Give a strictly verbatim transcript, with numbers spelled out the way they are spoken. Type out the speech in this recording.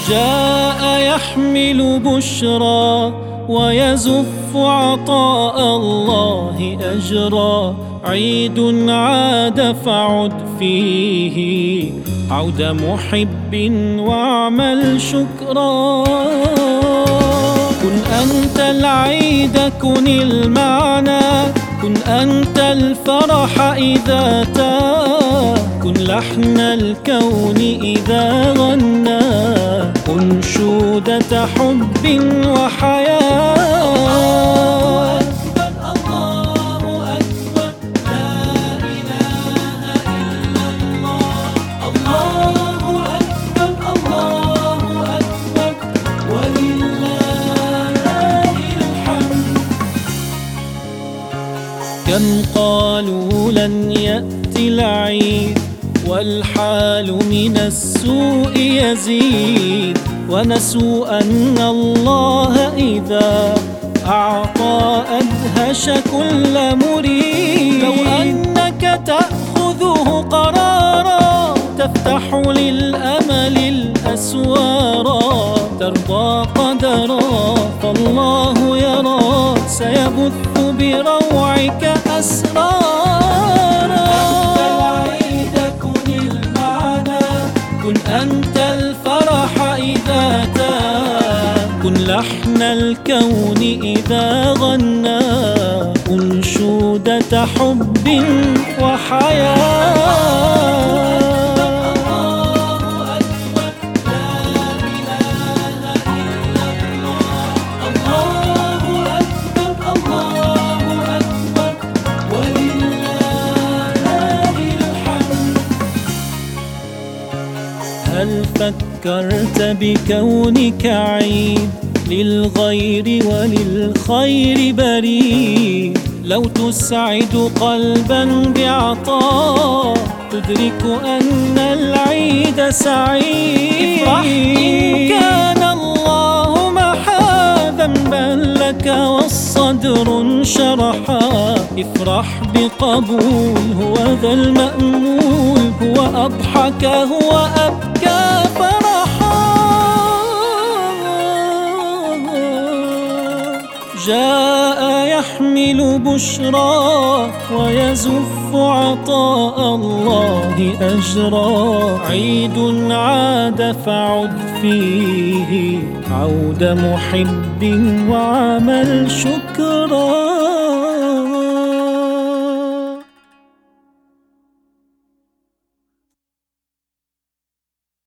جاء يحمل بشرى ويزف عطاء الله أجرا، عيد عاد فعد فيه عود محب واعمل شكرا. كن أنت العيد، كن المعنى، كن أنت الفرح إذا تاه، كن لحن الكون إذا غنى، أنشودة حب وحياة. كم قالوا لن يأتي العيد والحال من السوء يزيد، ونسوا أن الله إذا أعطى أدهش كل مريد. لو أنك تأخذه قرارا تفتح للأمل الأسوارا، ترضى قدرا فالله يرى، سيبث بروعك أسرارا. كن المعنى، كن أنت الفرح إذا تاه، كن لحن الكون إذا غنى، أنشودة حب وحياة. هل فكرت بكونك عيد للغير وللخير بريد؟ لو تسعد قلبا بعطاء تدرك أن العيد سعيد. افرح إن كان الله محا ذنبا لك والصدر انشرحا، افرح بقبول هو ذا المأمول، هو أضحك هو أبكى فرحا. جاء يحمل بشرى ويزف عطاء الله أجرا، عيد عاد فعد فيه عود محب وعمل شكرا.